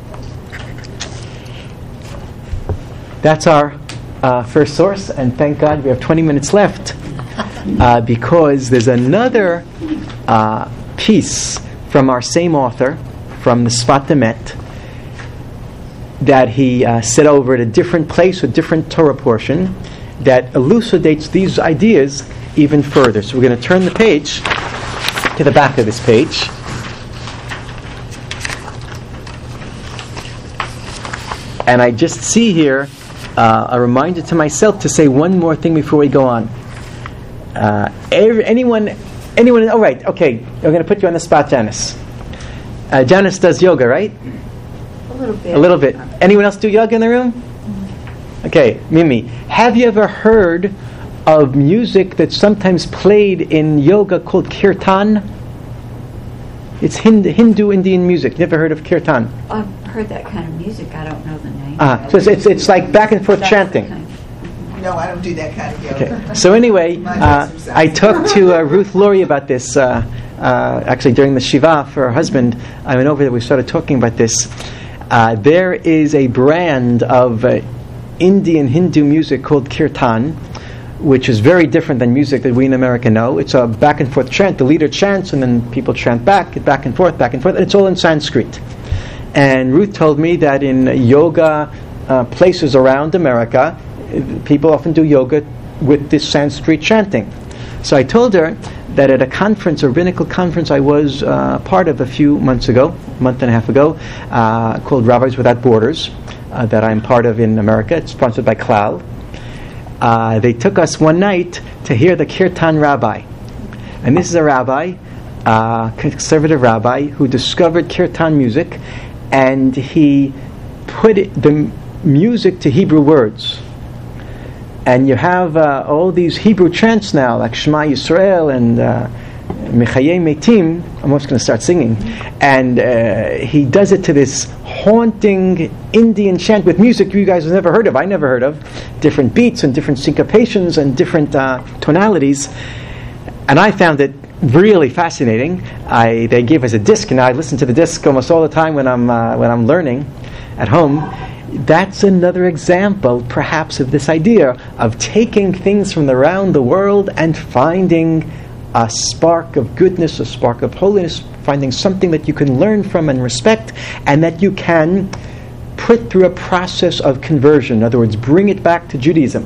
Speaker 1: That's our uh, first source, and thank God we have twenty minutes left uh, because there's another uh, piece from our same author, from the Sfat Emet, that he uh, said over at a different place, a different Torah portion, that elucidates these ideas even further. So we're going to turn the page to the back of this page. And I just see here uh, a reminder to myself to say one more thing before we go on. Uh, every, anyone, anyone, oh right, okay, we're going to put you on the spot, Janice. Uh, Janice does yoga, right?
Speaker 2: A little bit.
Speaker 1: A little bit. Anyone else do yoga in the room? Okay, Mimi, have you ever heard of music that's sometimes played in yoga called kirtan? It's Hindu, Hindu Indian music. Never heard of kirtan?
Speaker 2: I've heard that kind of music. I don't know the name.
Speaker 1: Ah, so it's, it's it's like back and forth
Speaker 2: That's
Speaker 1: chanting.
Speaker 2: the kind.
Speaker 6: No, I don't do that kind of yoga.
Speaker 1: Okay. So anyway, uh, I talked to uh, Ruth Laurie about this. Uh, uh, actually, during the shiva for her husband, I went over there. We started talking about this. Uh, there is a brand of uh, Indian Hindu music called kirtan, which is very different than music that we in America know. It's a back and forth chant. The leader chants, and then people chant back, back and forth, back and forth. And it's all in Sanskrit. And Ruth told me that in yoga uh, places around America, people often do yoga with this Sanskrit chanting. So I told her that at a conference, a rabbinical conference I was uh, part of a few months ago, a month and a half ago, uh, called Rabbis Without Borders, uh, that I'm part of in America. It's sponsored by Klal. Uh, they took us one night to hear the Kirtan rabbi. And this is a rabbi, uh, conservative rabbi, who discovered Kirtan music, and he put it, the music to Hebrew words. And you have uh, all these Hebrew chants now, like Shema Yisrael and uh, Mechayei Metim. I'm almost going to start singing. And uh, he does it to this haunting Indian chant with music you guys have never heard of. I never heard of. Different beats and different syncopations and different uh, tonalities. And I found it really fascinating. I they gave us a disc, and I listen to the disc almost all the time when I'm uh, when I'm learning at home. That's another example, perhaps, of this idea of taking things from around the world and finding a spark of goodness, a spark of holiness, finding something that you can learn from and respect, and that you can put through a process of conversion. In other words, bring it back to Judaism.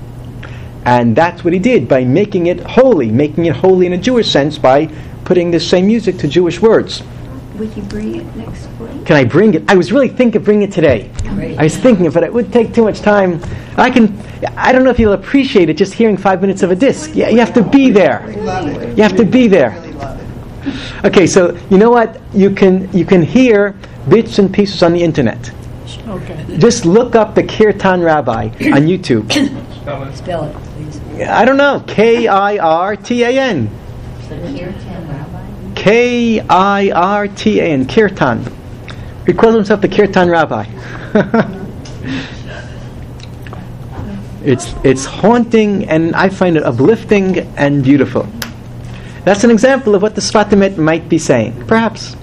Speaker 1: And that's what he did by making it holy, making it holy in a Jewish sense by putting the same music to Jewish words.
Speaker 2: Would you bring it next week?
Speaker 1: Can I bring it? I was really thinking of bringing it today.
Speaker 2: Great.
Speaker 1: I was thinking of it. It would take too much time. I can. I don't know if you'll appreciate it just hearing five minutes of a disc. Yeah, you have to be there.
Speaker 6: We love it.
Speaker 1: You have to be there.
Speaker 6: We really love it.
Speaker 1: Okay, so you know what? You can you can hear bits and pieces on the internet.
Speaker 5: Okay.
Speaker 1: Just look up the Kirtan Rabbi on YouTube.
Speaker 2: Spell it, please.
Speaker 1: I don't know. K I R T A N.
Speaker 4: The Kirtan Rabbi?
Speaker 1: K I R T A N. Kirtan. He calls himself the Kirtan Rabbi. it's it's haunting, and I find it uplifting and beautiful. That's an example of what the Sfat Emet might be saying, perhaps.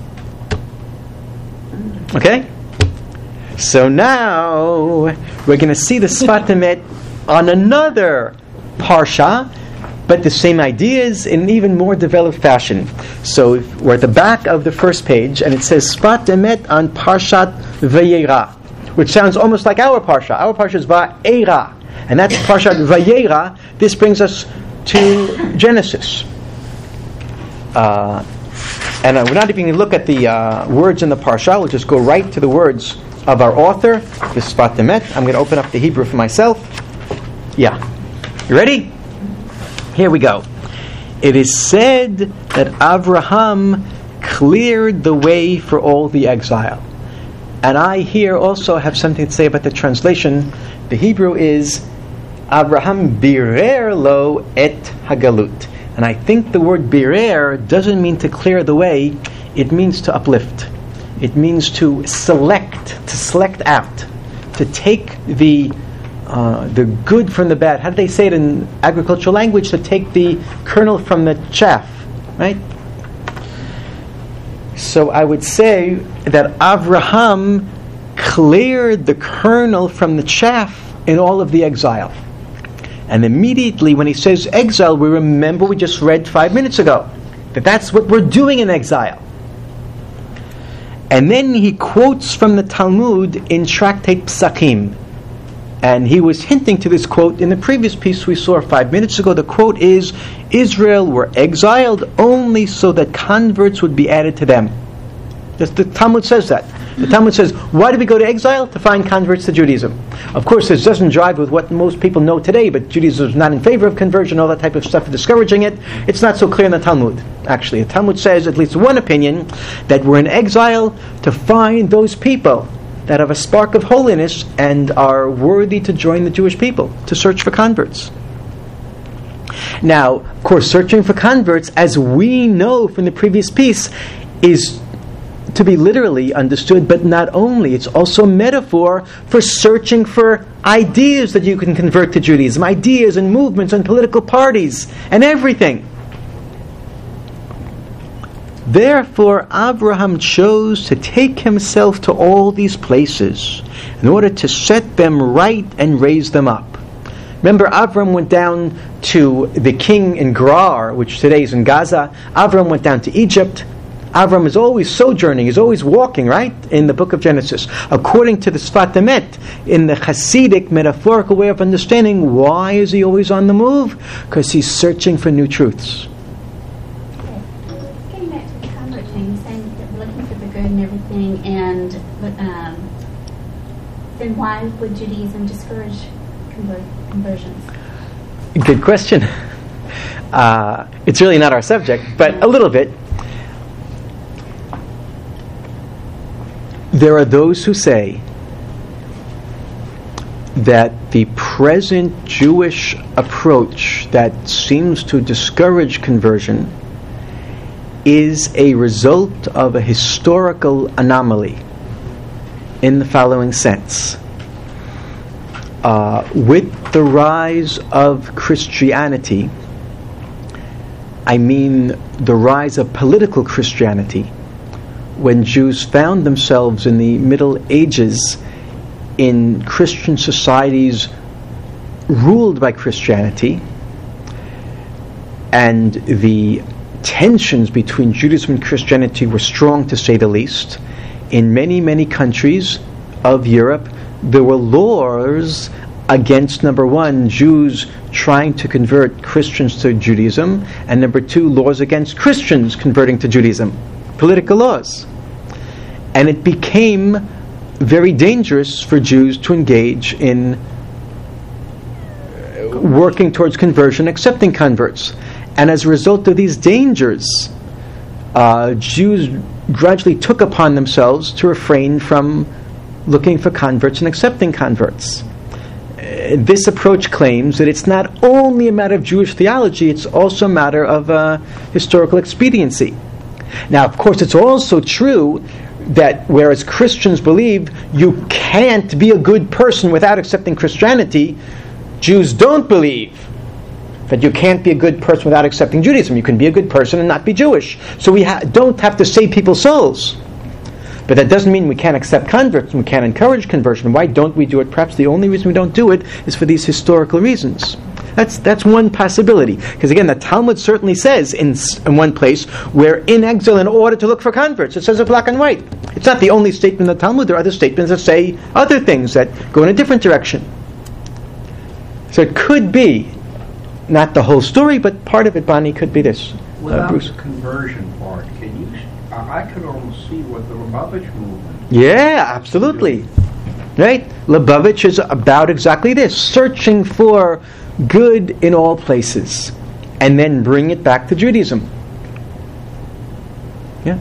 Speaker 1: Okay? So now we're going to see the Sfat Emet on another parsha, but the same ideas in an even more developed fashion. So if we're at the back of the first page, and it says Sfat Emet on Parshat Vayera, which sounds almost like our parsha. Our parsha is Va'era, and that's Parshat Vayera. This brings us to Genesis. Uh, and uh, we're not even going to look at the uh, words in the parsha. We'll just go right to the words of our author, the Sfat Emet. I'm going to open up the Hebrew for myself. Yeah. You ready? Here we go. It is said that Avraham cleared the way for all the exile. And I here also have something to say about the translation. The Hebrew is Avraham birer lo et hagalut. And I think the word birer doesn't mean to clear the way, it means to uplift. It means to select, to select out, to take the uh, the good from the bad. How do they say it in agricultural language? To take the kernel from the chaff, right? So I would say that Avraham cleared the kernel from the chaff in all of the exile. And immediately when he says exile, we remember we just read five minutes ago, that that's what we're doing in exile. And then he quotes from the Talmud in Tractate Psachim. And he was hinting to this quote in the previous piece we saw five minutes ago. The quote is, Israel were exiled only so that converts would be added to them. That's, the Talmud says that. The Talmud says, why did we go to exile? To find converts to Judaism. Of course, this doesn't jive with what most people know today, but Judaism is not in favor of conversion, all that type of stuff, discouraging it. It's not so clear in the Talmud, actually. The Talmud says, at least one opinion, that we're in exile to find those people that have a spark of holiness and are worthy to join the Jewish people, to search for converts. Now, of course, searching for converts, as we know from the previous piece, is to be literally understood, but not only, it's also a metaphor for searching for ideas that you can convert to Judaism, ideas and movements and political parties and everything. Therefore, Abraham chose to take himself to all these places in order to set them right and raise them up. Remember, Avram went down to the king in Gerar, which today is in Gaza. Avram went down to Egypt. Avram is always sojourning, he's always walking, right? In the book of Genesis. According to the Sfat Emet, in the Hasidic metaphorical way of understanding, why is he always on the move? Because he's searching for new truths.
Speaker 7: Getting back to the convert thing, saying that we're looking for the good and everything, and um, then why would Judaism discourage convert, conversions?
Speaker 1: Good question. Uh, it's really not our subject, but a little bit. There are those who say that the present Jewish approach that seems to discourage conversion is a result of a historical anomaly in the following sense. Uh, with the rise of Christianity, I mean the rise of political Christianity, when Jews found themselves in the Middle Ages in Christian societies ruled by Christianity, and the tensions between Judaism and Christianity were strong, to say the least. In many, many countries of Europe, there were laws against, number one, Jews trying to convert Christians to Judaism, and number two, laws against Christians converting to Judaism. Political laws. And it became very dangerous for Jews to engage in working towards conversion, accepting converts. And as a result of these dangers, uh, Jews gradually took upon themselves to refrain from looking for converts and accepting converts. Uh, this approach claims that it's not only a matter of Jewish theology, it's also a matter of uh, historical expediency. Now, of course, it's also true that whereas Christians believe you can't be a good person without accepting Christianity, Jews don't believe that you can't be a good person without accepting Judaism. You can be a good person and not be Jewish. So we ha- don't have to save people's souls. But that doesn't mean we can't accept converts and we can't encourage conversion. Why don't we do it? Perhaps the only reason we don't do it is for these historical reasons. That's that's one possibility. Because again, the Talmud certainly says in, in one place, we're in exile in order to look for converts. It says it black and white. It's not the only statement in the Talmud. There are other statements that say other things that go in a different direction. So it could be, not the whole story, but part of it, Bonnie, could be this.
Speaker 3: Without
Speaker 1: uh, Bruce.
Speaker 3: the conversion part, can you? I could almost see what the Lubavitch movement.
Speaker 1: Yeah, absolutely. Right? Lubavitch is about exactly this, searching for good in all places. and then bring it back to Judaism. Yeah.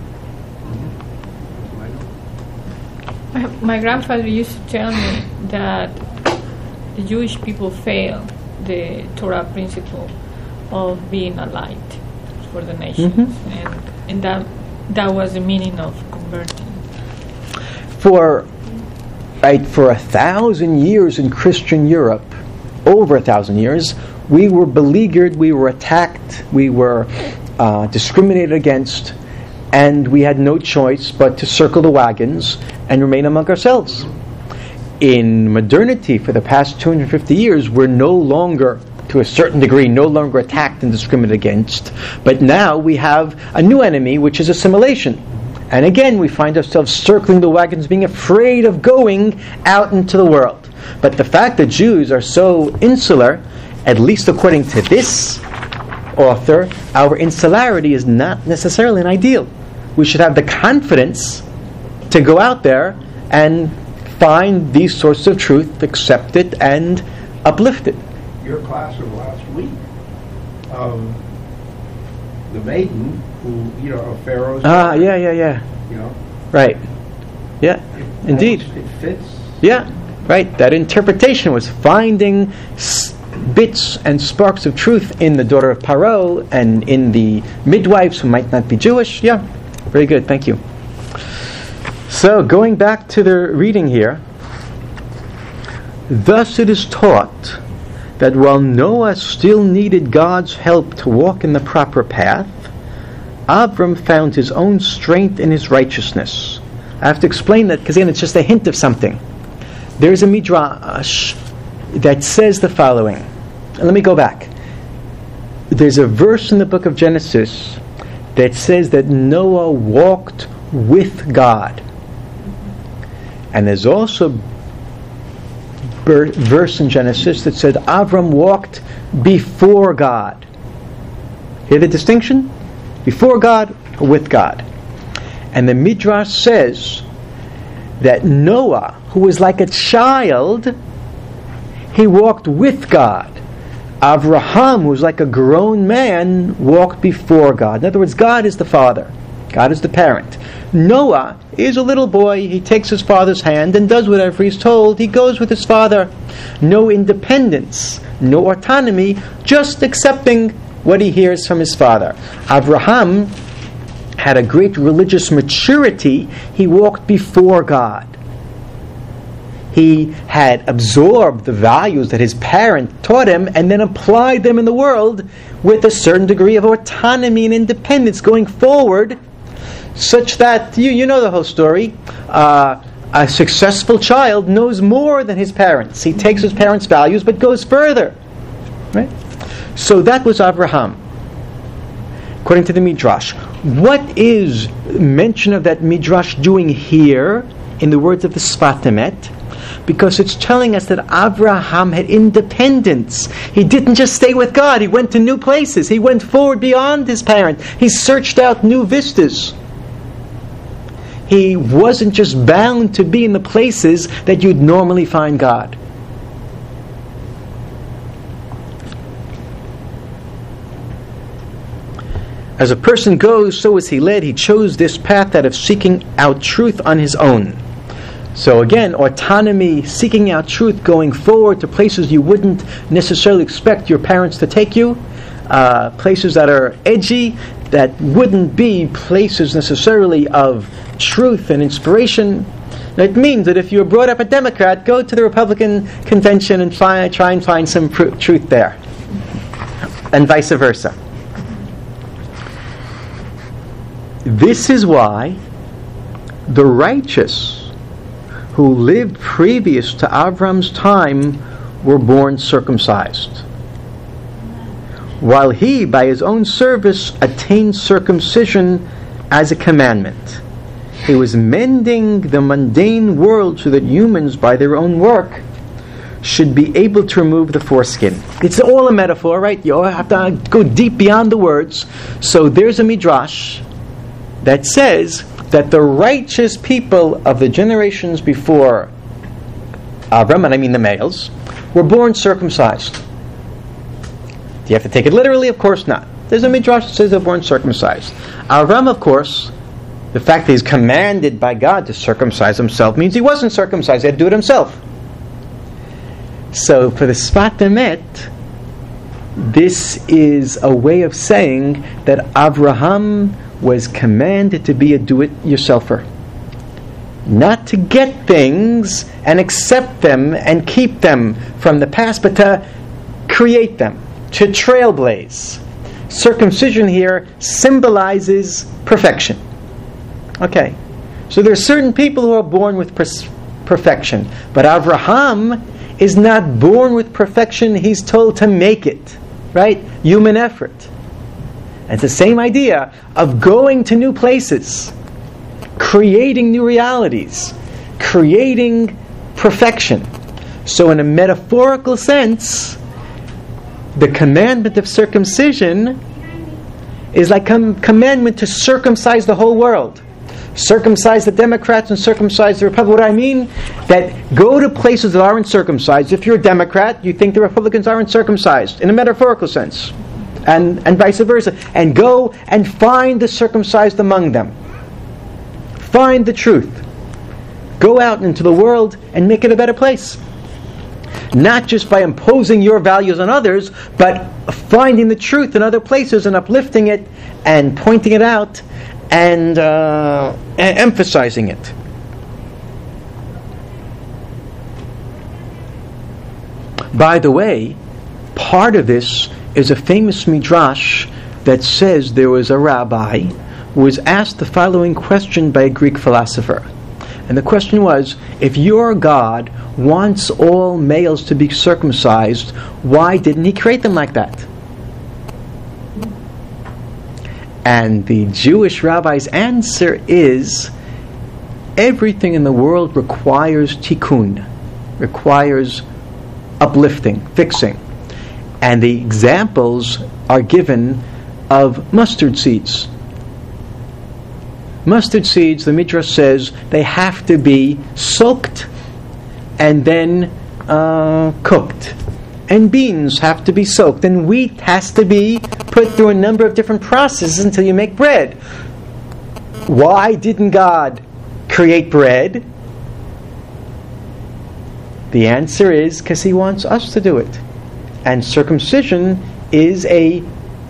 Speaker 5: My, my grandfather used to tell me that the Jewish people fail the Torah principle of being a light for the nations, mm-hmm. and and that that was the meaning of converting.
Speaker 1: For right for a thousand years in Christian Europe, over a thousand years, we were beleaguered, we were attacked, we were uh, discriminated against, and we had no choice but to circle the wagons and remain among ourselves. In modernity, for the past two hundred fifty years, we're no longer, to a certain degree, no longer attacked and discriminated against, but now we have a new enemy, which is assimilation. And again, we find ourselves circling the wagons, being afraid of going out into the world. But the fact that Jews are so insular, at least according to this author, our insularity is not necessarily an ideal. We should have the confidence to go out there and find these sources of truth, accept it, and uplift it.
Speaker 3: Your class of last week, um, the maiden who, you know, of Pharaoh's
Speaker 1: Ah, yeah, yeah, yeah.
Speaker 3: You know,
Speaker 1: right. Yeah,
Speaker 3: it,
Speaker 1: indeed.
Speaker 3: It fits.
Speaker 1: Yeah, right. That interpretation was finding s- bits and sparks of truth in the daughter of Paro and in the midwives who might not be Jewish. Yeah, very good. Thank you. So, going back to the reading here, thus it is taught that while Noah still needed God's help to walk in the proper path, Avram found his own strength in his righteousness. I have to explain that because, again, it's just a hint of something. There's a midrash that says the following. And let me go back. There's a verse in the book of Genesis that says that Noah walked with God. And there's also a verse in Genesis that said Avram walked before God. Hear the distinction? Before God, with God. And the Midrash says that Noah, who was like a child, he walked with God. Avraham, who was like a grown man, walked before God. In other words, God is the father. God is the parent. Noah is a little boy. He takes his father's hand and does whatever he's told. He goes with his father. No independence, no autonomy, just accepting what he hears from his father. Avraham had a great religious maturity. He walked before God. He had absorbed the values that his parent taught him and then applied them in the world with a certain degree of autonomy and independence going forward, such that, you, you know the whole story, uh, a successful child knows more than his parents. He takes his parents' values but goes further. Right? So that was Avraham, according to the Midrash. What is mention of that Midrash doing here in the words of the Sfat Emet? Because it's telling us that Avraham had independence. He didn't just stay with God. He went to new places. He went forward beyond his parent. He searched out new vistas. He wasn't just bound to be in the places that you'd normally find God. As a person goes, so is he led. He chose this path out of seeking out truth on his own. So again, autonomy, seeking out truth, going forward to places you wouldn't necessarily expect your parents to take you, uh, places that are edgy, that wouldn't be places necessarily of truth and inspiration. It means that if you were brought up a Democrat, go to the Republican convention and find, try and find some pr- truth there, and vice versa. This is why the righteous who lived previous to Avram's time were born circumcised, while he, by his own service, attained circumcision as a commandment. He was mending the mundane world so that humans, by their own work, should be able to remove the foreskin. It's all a metaphor, right? You have to go deep beyond the words. So there's a midrash that says that the righteous people of the generations before Avram, and I mean the males, were born circumcised. you have to take it literally? Of course not. There's a midrash that says they're born circumcised. Avram, of course, the fact that he's commanded by God to circumcise himself means he wasn't circumcised. He had to do it himself. So for the Sfat Emet, this is a way of saying that Avraham was commanded to be a do-it-yourselfer. Not to get things and accept them and keep them from the past, but to create them, to trailblaze. Circumcision here symbolizes perfection. Okay, so there are certain people who are born with pers- perfection, but Avraham is not born with perfection. He's told to make it, right? Human effort. It's the same idea of going to new places, creating new realities, creating perfection. So in a metaphorical sense, the commandment of circumcision is like a com- commandment to circumcise the whole world. Circumcise the Democrats and circumcise the Republicans. What I mean, that go to places that aren't circumcised. If you're a Democrat, you think the Republicans aren't circumcised, in a metaphorical sense. And, and vice versa. And go and find the circumcised among them. Find the truth. Go out into the world and make it a better place. Not just by imposing your values on others, but finding the truth in other places and uplifting it and pointing it out and, uh, and emphasizing it. By the way, part of this is a famous midrash that says there was a rabbi who was asked the following question by a Greek philosopher. And the question was, if your God wants all males to be circumcised, why didn't he create them like that? And the Jewish rabbi's answer is, everything in the world requires tikkun, requires uplifting, fixing. And the examples are given of mustard seeds. Mustard seeds, the Midrash says, they have to be soaked and then uh, cooked. And beans have to be soaked. And wheat has to be put through a number of different processes until you make bread. Why didn't God create bread? The answer is because he wants us to do it. And circumcision is a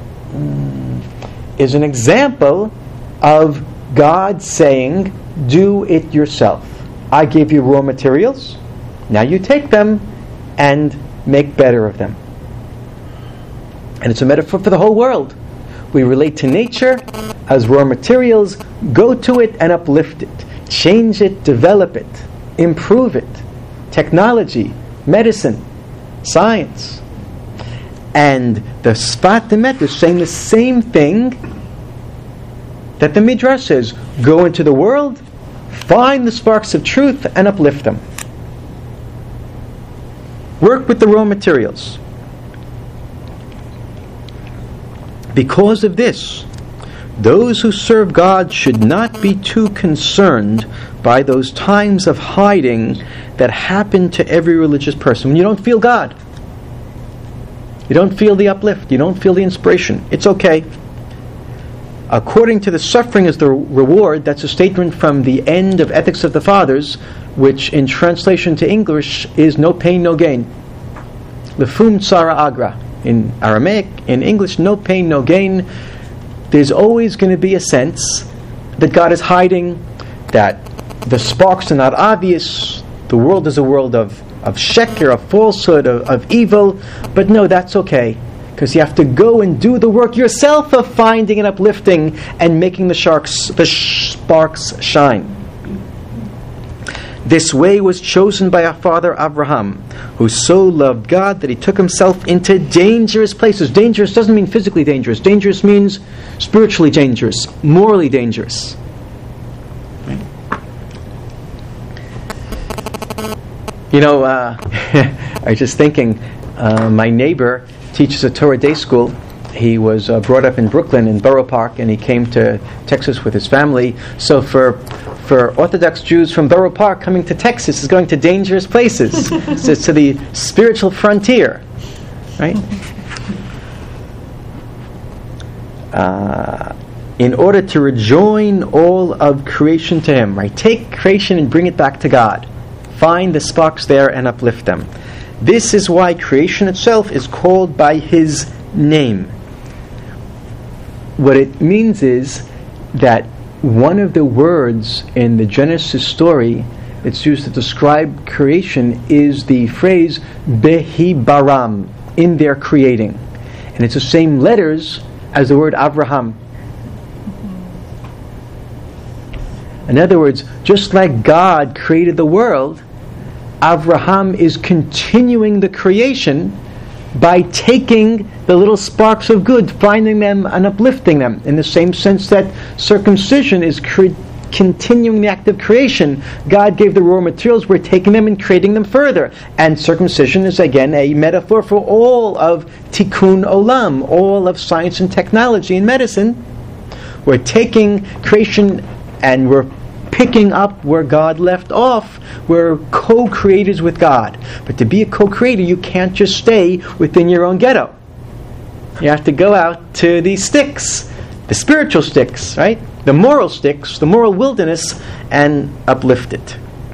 Speaker 1: is an example of God saying, do it yourself. I give you raw materials, now you take them and make better of them. And it's a metaphor for the whole world. We relate to nature as raw materials, go to it and uplift it, change it, develop it, improve it. Technology, medicine, science. And the Sfat Emet is saying the same thing that the Midrash says. Go into the world, find the sparks of truth, and uplift them. Work with the raw materials. Because of this, those who serve God should not be too concerned by those times of hiding that happen to every religious person. When you don't feel God, you don't feel the uplift, you don't feel the inspiration, it's okay. According to the suffering is the reward, that's a statement from the end of Ethics of the Fathers, which in translation to English is no pain, no gain. Lefum tsara agra. In Aramaic, in English, no pain, no gain. There's always going to be a sense that God is hiding, that the sparks are not obvious, the world is a world of, of sheker, of falsehood, of, of evil. But no, that's okay, because you have to go and do the work yourself of finding and uplifting and making the sharks, the sh- sparks shine. This way was chosen by our father Abraham, who so loved God that he took himself into dangerous places. Dangerous doesn't mean physically dangerous. Dangerous means spiritually dangerous, morally dangerous. Right? You know, uh, I was just thinking, uh, my neighbor teaches a Torah day school. He was uh, brought up in Brooklyn, in Borough Park, and he came to Texas with his family. So for for Orthodox Jews from Borough Park, coming to Texas is going to dangerous places. So it's to the spiritual frontier, right? uh, in order to rejoin all of creation to Him. Right? Take creation and bring it back to God. Find the sparks there and uplift them. This is why creation itself is called by His name. What it means is that one of the words in the Genesis story that's used to describe creation is the phrase Behi Baram, in their creating. And it's the same letters as the word Avraham. In other words, just like God created the world, Avraham is continuing the creation by taking the little sparks of good, finding them and uplifting them, in the same sense that circumcision is cre- continuing the act of creation. God gave the raw materials, we're taking them and creating them further. And circumcision is again a metaphor for all of tikkun olam, all of science and technology and medicine. We're taking creation and we're picking up where God left off. We're co-creators with God. But to be a co-creator, you can't just stay within your own ghetto. You have to go out to these sticks, the spiritual sticks, right? The moral sticks, the moral wilderness, and uplift it.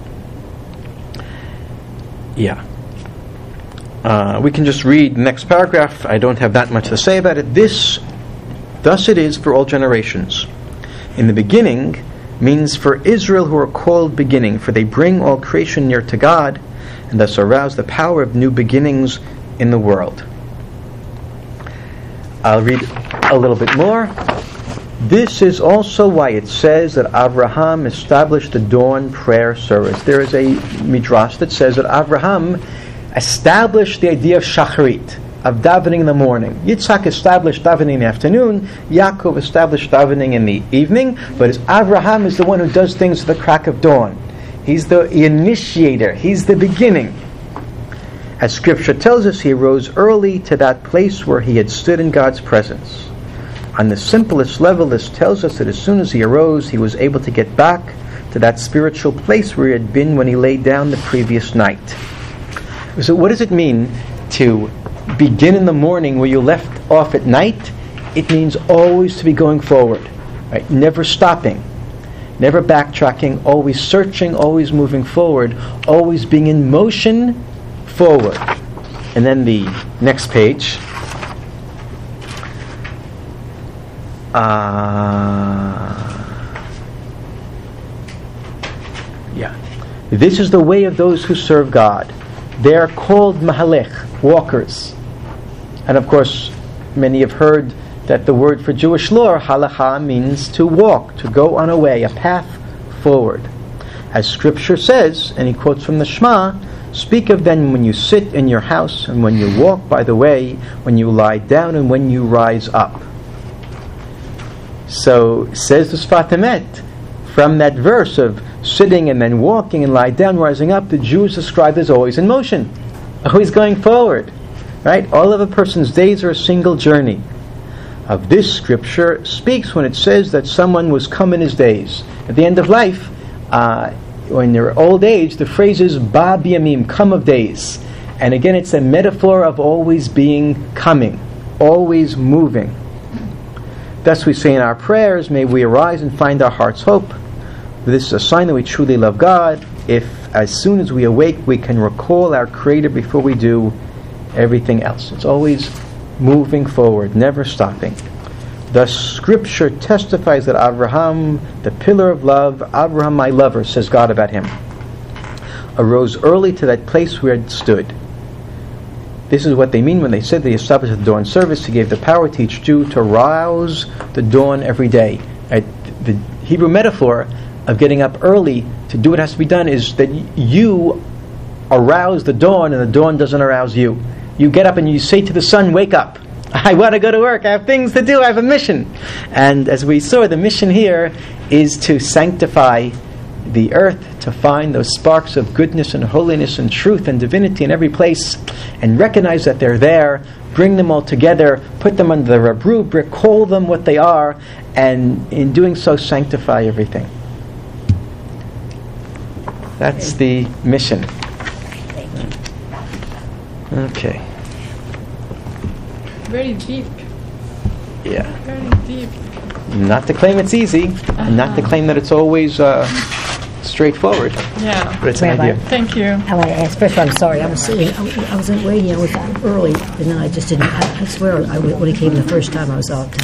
Speaker 1: Yeah. Uh, we can just read the next paragraph. I don't have that much to say about it. This, thus it is for all generations. In the beginning means for Israel who are called beginning, for they bring all creation near to God, and thus arouse the power of new beginnings in the world. I'll read a little bit more. This is also why it says that Avraham established the dawn prayer service. There is a midrash that says that Avraham established the idea of shacharit, of davening in the morning. Yitzhak established davening in the afternoon. Yaakov established davening in the evening. But Avraham is the one who does things at the crack of dawn. He's the initiator. He's the beginning. As Scripture tells us, he arose early to that place where he had stood in God's presence. On the simplest level, this tells us that as soon as he arose, he was able to get back to that spiritual place where he had been when he laid down the previous night. So what does it mean to begin in the morning where you left off at night? It means always to be going forward, right? Never stopping, never backtracking, always searching, always moving forward, always being in motion forward. And then the next page. Uh, yeah. This is the way of those who serve God. They are called mahalech, walkers. And of course, many have heard that the word for Jewish law, halacha, means to walk, to go on a way, a path forward. As Scripture says, and he quotes from the Shema, speak of them when you sit in your house, and when you walk by the way, when you lie down, and when you rise up. So, says the Sfat Emet, from that verse of sitting and then walking and lie down, rising up, the Jew is described as always in motion, always going forward. Right? All of a person's days are a single journey. Of this Scripture speaks when it says that someone was come in his days. At the end of life, uh, when they're old age, the phrase is ba biyamim, come of days. And again, it's a metaphor of always being coming, always moving. Thus we say in our prayers, may we arise and find our heart's hope. This is a sign that we truly love God, if as soon as we awake we can recall our Creator before we do everything else. It's always moving forward, never stopping. Thus Scripture testifies that Avraham, the pillar of love, Avraham my lover, says God about him, arose early to that place where it stood. This is what they mean when they said they established the dawn service. He gave the power to each Jew to rouse the dawn every day. Right? The Hebrew metaphor of getting up early to do what has to be done is that you arouse the dawn and the dawn doesn't arouse you. You get up and you say to the sun, wake up. I want to go to work. I have things to do. I have a mission. And as we saw, the mission here is to sanctify the earth, to find those sparks of goodness and holiness and truth and divinity in every place, and recognize that they're there, bring them all together, put them under the rubric, call them what they are, and in doing so sanctify everything. That's the mission. Okay.
Speaker 5: Very deep.
Speaker 1: Yeah.
Speaker 5: Very deep.
Speaker 1: Not to claim it's easy, and not to claim that it's always uh, straightforward,
Speaker 5: Yeah.
Speaker 1: but it's an
Speaker 8: Rabbi.
Speaker 1: idea.
Speaker 5: Thank you.
Speaker 8: I want to ask, first of all, I'm sorry, I was sitting, I was- I was waiting, I was early, and then I just didn't, I I swear, I, when it came the first time, I was all